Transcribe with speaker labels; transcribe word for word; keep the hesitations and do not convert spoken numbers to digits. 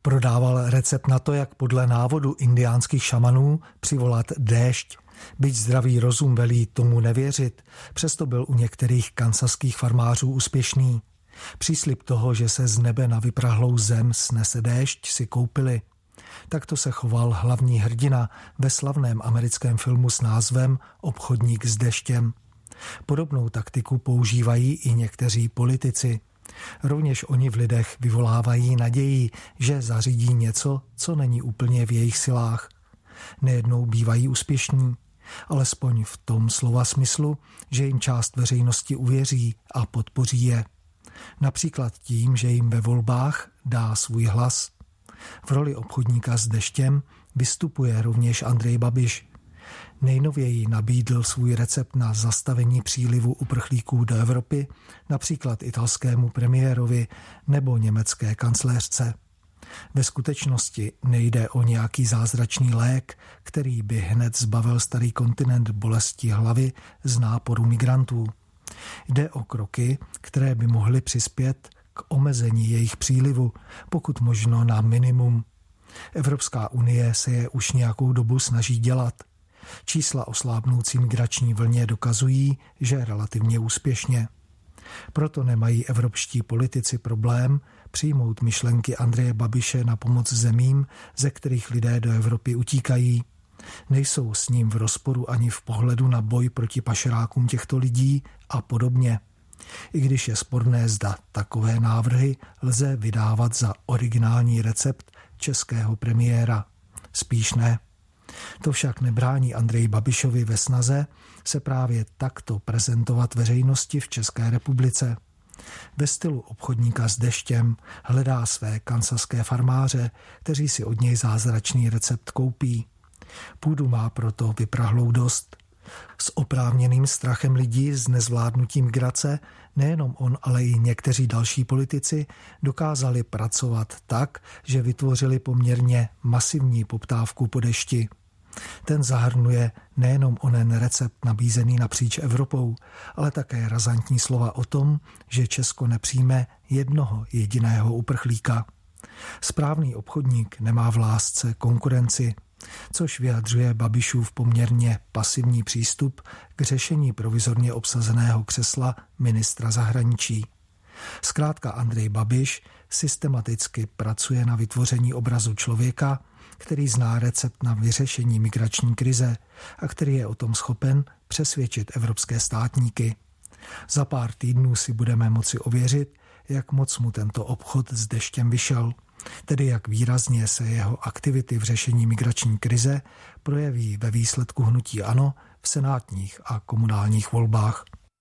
Speaker 1: Prodával recept na to, jak podle návodu indiánských šamanů přivolat déšť. Byť zdravý rozum velí tomu nevěřit, přesto byl u některých kansaských farmářů úspěšný. Příslib toho, že se z nebe na vyprahlou zem snese déšť, si koupili. Takto se choval hlavní hrdina ve slavném americkém filmu s názvem Obchodník s deštěm. Podobnou taktiku používají i někteří politici. Rovněž oni v lidech vyvolávají naději, že zařídí něco, co není úplně v jejich silách. Nejednou bývají úspěšní, alespoň v tom slova smyslu, že jim část veřejnosti uvěří a podpoří je. Například tím, že jim ve volbách dá svůj hlas. V roli obchodníka s deštěm vystupuje rovněž Andrej Babiš. Nejnověji nabídl svůj recept na zastavení přílivu uprchlíků do Evropy, například italskému premiérovi nebo německé kancléřce. Ve skutečnosti nejde o nějaký zázračný lék, který by hned zbavil starý kontinent bolesti hlavy z náporu migrantů. Jde o kroky, které by mohly přispět k omezení jejich přílivu, pokud možno na minimum. Evropská unie se je už nějakou dobu snaží dělat. Čísla o slábnoucí migrační vlně dokazují, že relativně úspěšně. Proto nemají evropští politici problém přijmout myšlenky Andreje Babiše na pomoc zemím, ze kterých lidé do Evropy utíkají. Nejsou s ním v rozporu ani v pohledu na boj proti pašerákům těchto lidí a podobně. I když je sporné, zda takové návrhy lze vydávat za originální recept českého premiéra. Spíš ne. To však nebrání Andreji Babišovi ve snaze se právě takto prezentovat veřejnosti v České republice. Ve stylu obchodníka s deštěm hledá své kansaské farmáře, kteří si od něj zázračný recept koupí. Půdu má proto vyprahlou dost. S oprávněným strachem lidí z nezvládnutí migrace nejenom on, ale i někteří další politici dokázali pracovat tak, že vytvořili poměrně masivní poptávku po dešti. Ten zahrnuje nejenom onen recept nabízený napříč Evropou, ale také razantní slova o tom, že Česko nepřijme jednoho jediného uprchlíka. Správný obchodník nemá v lásce konkurenci, což vyjadřuje Babišův poměrně pasivní přístup k řešení provizorně obsazeného křesla ministra zahraničí. Zkrátka Andrej Babiš systematicky pracuje na vytvoření obrazu člověka, který zná recept na vyřešení migrační krize a který je o tom schopen přesvědčit evropské státníky. Za pár týdnů si budeme moci ověřit, jak moc mu tento obchod s deštěm vyšel, tedy jak výrazně se jeho aktivity v řešení migrační krize projeví ve výsledku hnutí ANO v senátních a komunálních volbách.